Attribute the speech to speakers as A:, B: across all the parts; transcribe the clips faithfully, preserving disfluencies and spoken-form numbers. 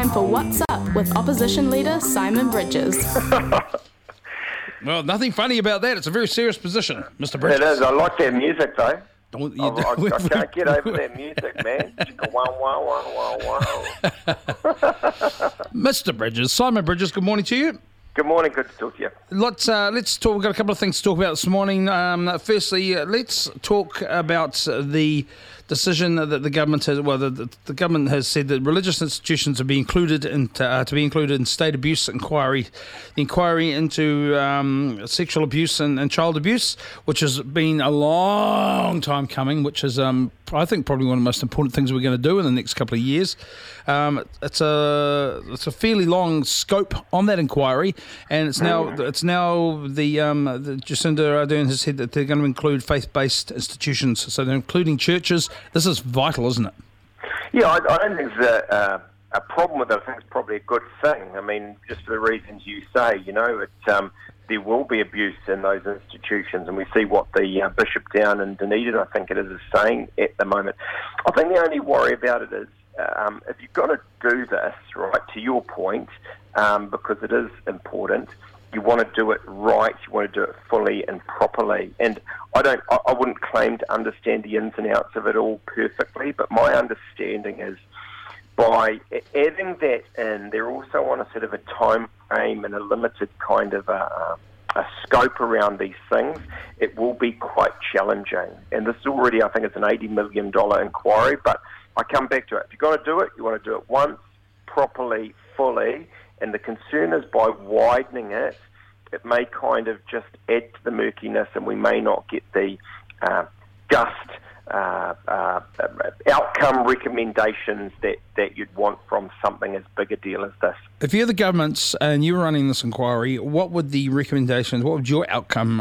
A: time for What's Up with Opposition Leader Simon Bridges.
B: Well, nothing funny about that. It's a very serious position, Mister Bridges.
C: It is. I like that music, though.
B: Don't, you
C: I,
B: do,
C: I, I can't get over that music, man. Wow, wow, wow, wow, wow.
B: Mister Bridges, Simon Bridges, good morning to you.
C: Good morning, good to talk to you.
B: Let's uh, let's talk. We've got a couple of things to talk about this morning. Um, firstly, uh, let's talk about the decision that the government has. Well, the, the government has said that religious institutions are be included in uh, to be included in state abuse inquiry, the inquiry into um, sexual abuse and, and child abuse, which has been a long time coming. Which is, um, I think, probably one of the most important things we're going to do in the next couple of years. Um, it's a it's a fairly long scope on that inquiry, and it's now it's now the, um, the Jacinda Ardern has said that they're going to include faith-based institutions, so they're including churches. This is vital, isn't it?
C: Yeah, I, I don't think there's a, uh, a problem with it. I think it's probably a good thing. I mean, just for the reasons you say, you know, it, um, there will be abuse in those institutions, and we see what the uh, Bishop down in Dunedin, I think it is, is saying at the moment. I think the only worry about it is um, if you've got to do this, right, to your point, um, because it is important, you want to do it right, you want to do it fully and properly. And I don't, I, I wouldn't claim to understand the ins and outs of it all perfectly, but my understanding is by adding that in, they're also on a sort of a time frame and a limited kind of a, a scope around these things. It will be quite challenging. And this is already, I think, it's an eighty million dollars inquiry, but I come back to it. If you're going to do it, you want to do it once, properly, fully, and the concern is by widening it, it may kind of just add to the murkiness, and we may not get the uh, just uh, uh, outcome recommendations that, that you'd want from something as big a deal as this.
B: If you're the government and you're running this inquiry, what would the recommendations, what would your outcome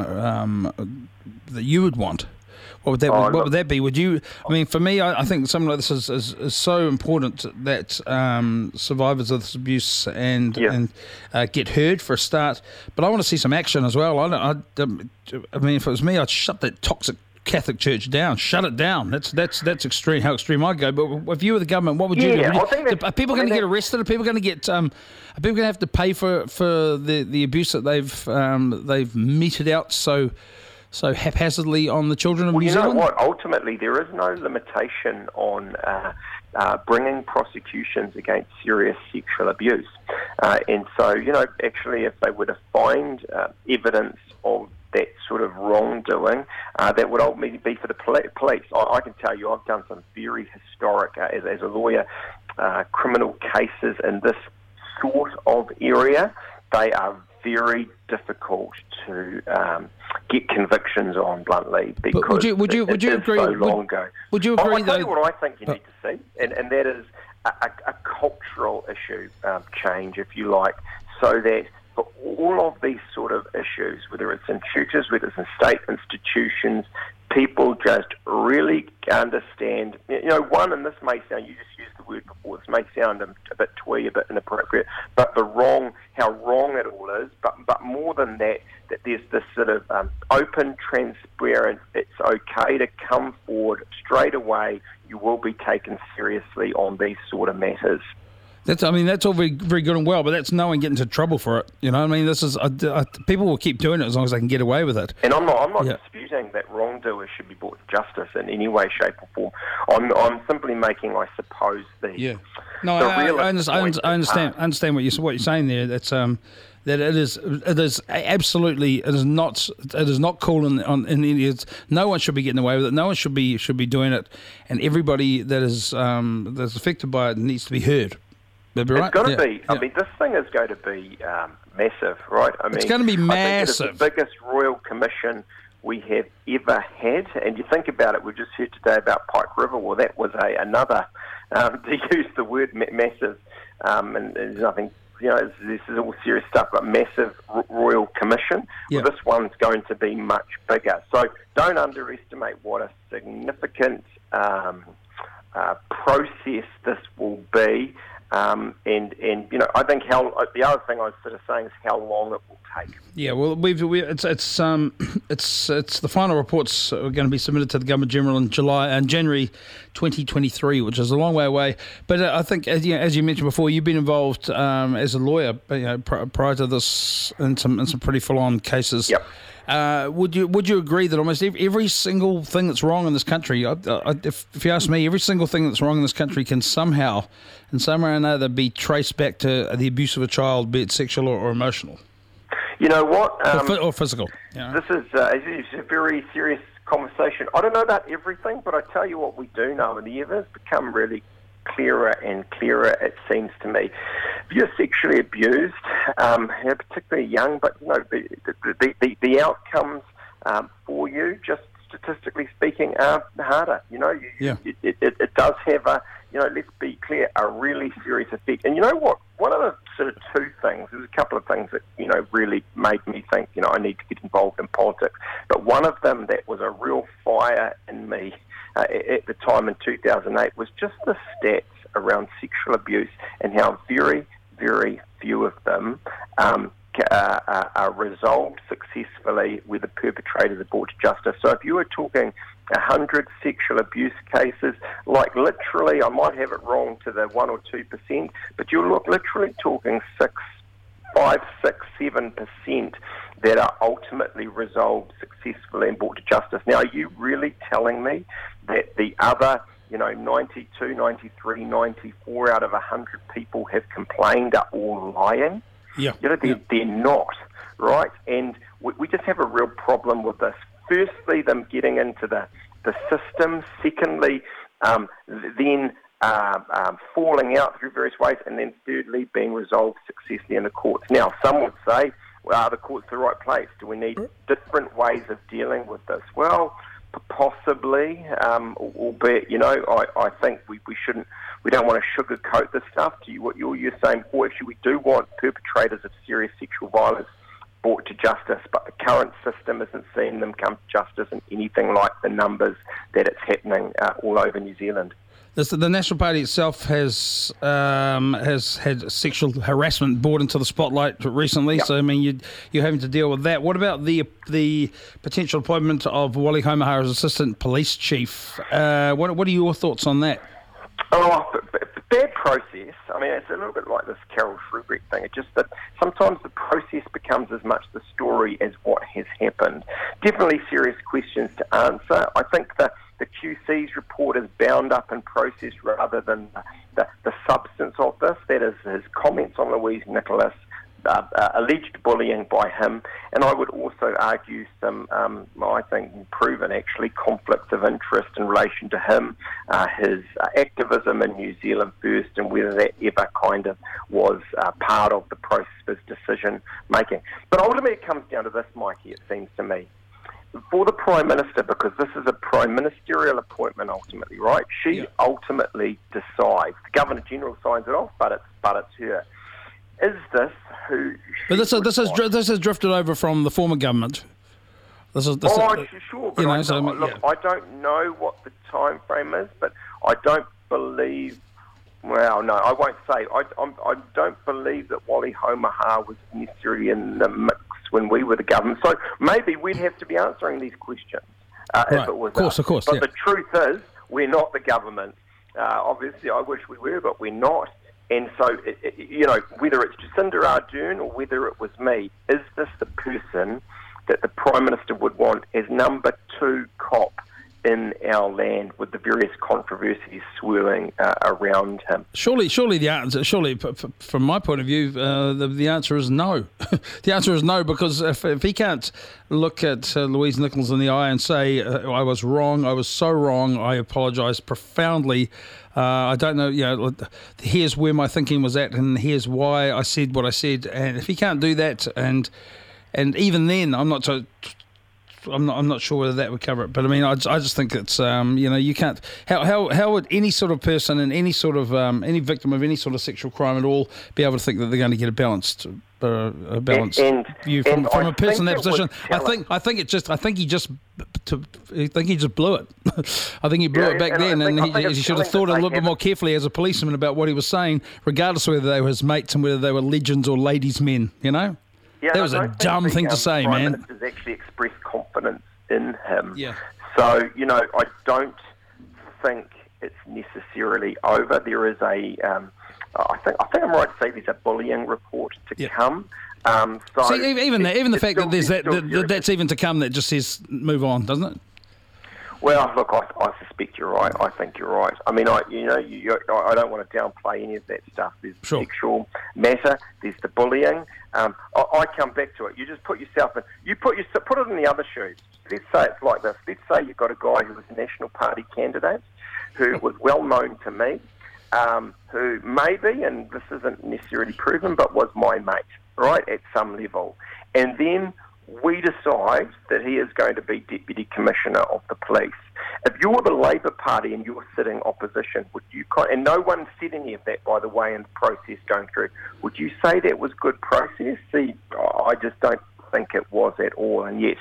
B: um, that you would want? What would that,
C: oh,
B: what
C: look,
B: would that be? Would you? I mean, for me, I, I think something like this is, is, is so important that um, survivors of this abuse and
C: yeah.
B: and uh, get heard for a start. But I want to see some action as well. I, don't, I, I mean, if it was me, I'd shut that toxic Catholic Church down. Shut it down. That's that's that's extreme. How extreme I'd go. But if you were the government, what would you
C: yeah,
B: do?
C: I think
B: Are people going to get arrested? Are people going to get? Um, are people going to have to pay for for the, the abuse that they've um, they've meted out so? So haphazardly on the children of
C: well,
B: New
C: you
B: Zealand?
C: know what? Ultimately, there is no limitation on uh, uh, bringing prosecutions against serious sexual abuse. Uh, and so, you know, actually, if they were to find uh, evidence of that sort of wrongdoing, uh, that would ultimately be for the police. I, I can tell you, I've done some very historic, uh, as, as a lawyer, uh, criminal cases in this sort of area. They are very difficult to um, get convictions on, bluntly, because
B: but would you would you
C: it,
B: would you
C: it
B: agree?
C: so long
B: would,
C: ago.
B: Would you agree?
C: I'll tell
B: though,
C: you what I think you
B: but,
C: need to see, and, and that is a, a, a cultural issue um, change, if you like, so that for all of these sort of issues, whether it's in churches, whether it's in state institutions, people just really understand, you know, one, and this may sound, you just used the word before, this may sound a, a bit twee, a bit inappropriate, but the wrong, how wrong it all is, but, but more than that, that there's this sort of um, open, transparent, it's okay to come forward straight away, you will be taken seriously on these sort of matters.
B: That's, I mean, that's all very, very good and well, but that's no one getting into trouble for it. You know, I mean, this is uh, uh, people will keep doing it as long as they can get away with it.
C: And I'm not, I'm not
B: yeah.
C: disputing that wrongdoers should be brought to justice in any way, shape, or form. I'm, I'm simply making, I suppose, the
B: yeah. No,
C: the
B: I,
C: real
B: I, understand.
C: point
B: I understand. I understand what you what you're saying there. That's um, that it is it is absolutely it is not it is not cool in on in any. It's, no one should be getting away with it. No one should be should be doing it, and everybody that is um that's affected by it needs to be heard.
C: It's
B: right?
C: going to
B: yeah,
C: be,
B: yeah.
C: I mean, this thing is going to be um, massive, right? I mean,
B: it's going to be massive.
C: I think it is the biggest royal commission we have ever had. And you think about it, we just heard today about Pike River. Well, that was a another, um, to use the word ma- massive, um, and there's nothing, you know, this is all serious stuff, but massive r- royal commission.
B: Yeah.
C: Well, this one's going to be much bigger. So don't underestimate what a significant um, uh, process this will be. Um, and, and you know, I think how the other thing I was sort of saying is how long it will take.
B: Yeah, well, we've we, it's it's um it's it's the final reports are going to be submitted to the Government General in July and January twenty twenty-three, which is a long way away. But uh, I think, as you, as you mentioned before, you've been involved um, as a lawyer, you know, pr- prior to this in some in some pretty full-on cases.
C: Yep.
B: Uh, would you would you agree that almost every, every single thing that's wrong in this country, I, I, if, if you ask me, every single thing that's wrong in this country can somehow, in some way or another, be traced back to the abuse of a child, be it sexual or, or emotional?
C: You know what? Um,
B: or, or physical. You know?
C: This is uh, it's a very serious conversation. I don't know about everything, but I tell you what we do know, and the evidence become really clearer and clearer, it seems to me. If you're sexually abused, um, you know, particularly young, but you know, the, the, the, the outcomes um, for you, just statistically speaking, are harder. You know, you,
B: yeah.
C: it, it, it does have a, you know, let's be clear, a really serious effect. And you know what? One of the sort of two things, there's a couple of things that, you know, really made me think, you know, I need to get involved in politics. But one of them that was a real fire in me uh, at the time in two thousand eight was just the stats around sexual abuse and how very, very few of them um, uh, uh, are resolved successfully with the perpetrators are brought to justice. So if you were talking one hundred sexual abuse cases, like literally, I might have it wrong to the one or two percent, but you're look, literally talking six, five, six, seven percent that are ultimately resolved successfully and brought to justice. Now, are you really telling me that the other, you know, ninety-two, ninety-three, ninety-four out of one hundred people have complained are all lying?
B: Yeah.
C: You know, they're, yeah. they're not, right? And we, we just have a real problem with this. Firstly, them getting into the, the system. Secondly, um, then uh, um, falling out through various ways. And then thirdly, being resolved successfully in the courts. Now, some would say, well, are the courts the right place? Do we need different ways of dealing with this? Well, possibly, um, albeit, you know, I, I think we, we shouldn't, we don't want to sugarcoat this stuff. To you, what you're, you're saying, or actually we do want perpetrators of serious sexual violence brought to justice, but the current system isn't seeing them come to justice in anything like the numbers that it's happening uh, all over New Zealand.
B: This, the National Party itself has um, has had sexual harassment brought into the spotlight recently. Yep. So I mean, you, you're having to deal with that. What about the the potential appointment of Wally Homaha as Assistant Police Chief? Uh, what what are your thoughts on that?
C: Oh, bad process. I mean, it's a little bit like this Carol Shrewbrick thing. It's just that sometimes the process becomes as much the story as what has happened. Definitely serious questions to answer. I think that the Q C's report is bound up in process rather than the, the, the substance of this. That is his comments on Louise Nicholas, uh, uh, alleged bullying by him, and I would also argue some, um, I think, proven actually conflicts of interest in relation to him, uh, his uh, activism in New Zealand First, and whether that ever kind of was uh, part of the process of his decision making. But ultimately it comes down to this, Mikey, it seems to me. For the Prime Minister, because this is a Prime Ministerial appointment ultimately, right? She yeah. ultimately decides. The Governor-General signs it off, but it's, but it's her. Is this who...
B: But this, is, this, is, this has drifted over from the former government. This is, this
C: oh,
B: is,
C: sure, but
B: you know,
C: I,
B: so,
C: look,
B: yeah.
C: I don't know what the time frame is, but I don't believe... Well, no, I won't say. I, I'm, I don't believe that Wally Homaha was necessarily in the mix when we were the government. So maybe we'd have to be answering these questions uh,
B: right.
C: if it was
B: Of course,
C: us.
B: of course,
C: But
B: yeah.
C: the truth is, we're not the government. Uh, obviously, I wish we were, but we're not. And so, it, it, you know, whether it's Jacinda Ardern or whether it was me, is this the person that the Prime Minister would want as number two cop in our land with the various controversies swirling uh, around him?
B: Surely, surely the answer, surely p- p- from my point of view, uh, the, the answer is no. The answer is no, because if, if he can't look at uh, Louise Nichols in the eye and say, uh, I was wrong, I was so wrong, I apologise profoundly, uh, I don't know, you know, here's where my thinking was at and here's why I said what I said, and if he can't do that, and and even then, I'm not so... I'm not. I'm not sure whether that would cover it, but I mean, I, I just think it's. Um, you know, you can't. How how how would any sort of person and any sort of um, any victim of any sort of sexual crime at all be able to think that they're going to get a balanced, uh, a balanced
C: and,
B: view from,
C: and
B: from
C: I
B: a person in that position? I
C: think.
B: think. I think it just. I think he just. To, I think he just blew it. I think he blew
C: Yeah,
B: it back
C: and
B: then,
C: think,
B: and he, he should have thought a little bit more carefully as a policeman about what he was saying, regardless of whether they were his mates and whether they were legends or ladies' men. You know,
C: yeah,
B: that was a dumb
C: the,
B: thing
C: um,
B: to say,
C: Prime
B: man.
C: Minister's actually expressed confidence in him.
B: Yeah.
C: So, you know, I don't think it's necessarily over. There is a, um, I think, I think I'm right to say there's a bullying report to
B: yep.
C: come. Um, so
B: See, even the, even the fact
C: still,
B: that there's that,
C: still
B: that that's even to come, that just says move on, doesn't it?
C: Well, look, I, I suspect you're right. I think you're right. I mean, I you know, you, you, I don't want to downplay any of that stuff. There's
B: sure.
C: the sexual matter. There's the bullying. Um, I, I come back to it. You just put yourself in. You put your, put it in the other shoes. Let's say it's like this. Let's say you've got a guy who was a National Party candidate, who was well known to me, um, who maybe, and this isn't necessarily proven, but was my mate, right, at some level, and then we decide that he is going to be Deputy Commissioner of the Police. If you're the Labour Party and you're sitting opposition, would you, and no one said any of that, by the way, in the process going through, would you say that was good process? See, I just don't think it was at all, and yet,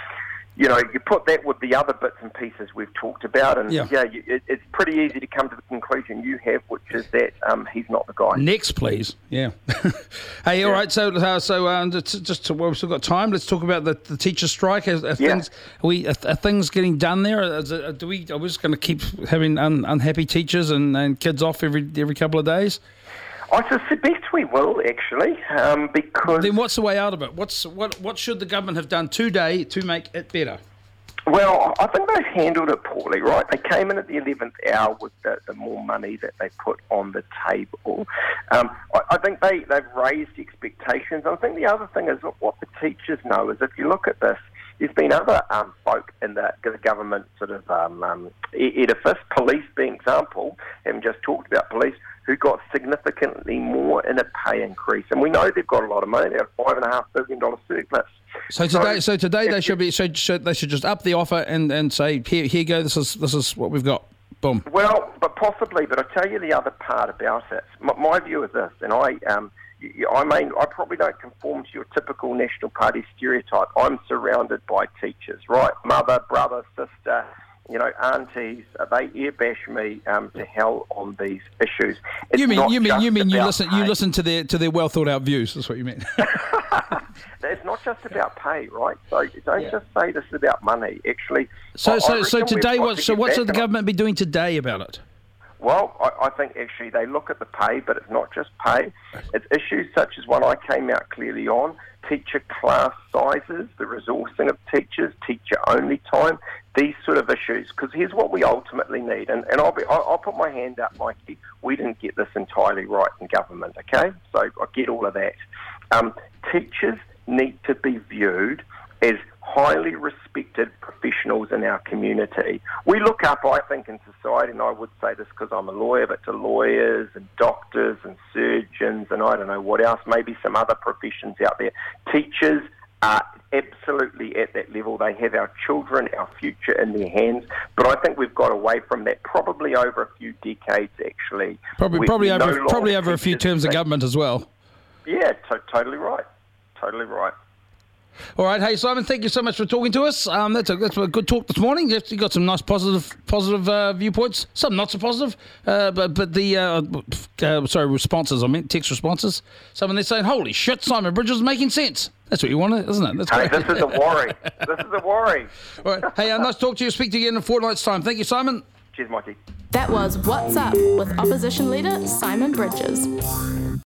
C: you know, you put that with the other bits and pieces we've talked about, and yeah, yeah you, it, it's pretty easy to come to the conclusion you have, which is that um, he's not the guy.
B: Next, please. Yeah. Hey, yeah. all right. So, uh, so um, just, just to, well, we've still got time. Let's talk about the, the teacher strike. Are, are
C: yeah.
B: things are we are, are things getting done there? Is it, do we? Are we just going to keep having un, unhappy teachers and, and kids off every every couple of days?
C: I suspect we will, actually, um, because...
B: Then what's the way out of it? What's what? What should the government have done today to make it better?
C: Well, I think they've handled it poorly, right? They came in at the eleventh hour with the, the more money that they put on the table. Um, I, I think they, they've raised expectations. I think the other thing is what the teachers know is if you look at this, there's been other um, folk in the, the government sort of um, um, edifice, police being example, and just talked about police, who got significantly more in a pay increase. And we know they've got a lot of money. They have five and a half billion dollar surplus.
B: So today, so, so today they should be. So, so they should just up the offer and, and say, here, here you go. This is this is what we've got. Boom.
C: Well, but possibly. But I tell you the other part about it. My, my view is this, and I, um, you, I mean, I probably don't conform to your typical National Party stereotype. I'm surrounded by teachers, right? Mother, brother, sister. You know, aunties, uh, they airbash me um, to hell on these issues. It's
B: you mean you mean you mean you listen
C: pay.
B: you listen to their to their well thought out views? That's what you mean.
C: It's not just about pay, right? So don't yeah. just say this is about money. Actually,
B: so
C: I,
B: so
C: I
B: so today, what so what should the
C: on.
B: government be doing today about it?
C: Well, I, I think actually they look at the pay, but it's not just pay. It's issues such as one I came out clearly on: teacher class sizes, the resourcing of teachers, teacher only time. These sort of issues, because here's what we ultimately need, and, and I'll, be, I'll, I'll put my hand up, Mikey. We didn't get this entirely right in government, okay? So I get all of that. Um, teachers need to be viewed as highly respected professionals in our community. We look up, I think, in society, and I would say this because I'm a lawyer, but to lawyers and doctors and surgeons and I don't know what else, maybe some other professions out there. Teachers are absolutely at that level. They have our children, our future in their hands. But I think we've got away from that probably over a few decades, actually.
B: Probably,
C: we,
B: probably
C: we
B: over,
C: no
B: probably over a few terms of government as well.
C: Yeah, to- totally right. Totally right.
B: All right, hey Simon, thank you so much for talking to us. Um, that's a that's a good talk this morning. You got some nice positive positive uh, viewpoints, some not so positive, uh, but but the uh, uh, sorry responses. I meant text responses. Someone they're saying, "Holy shit, Simon Bridges is making sense." That's what you want, isn't it? That's
C: hey,
B: great.
C: This is a worry. This is a worry.
B: All right, hey, uh, nice to talk to you. Speak to you again in a fortnight's time. Thank you, Simon.
C: Cheers, Mikey.
A: That was What's Up with Opposition Leader Simon Bridges.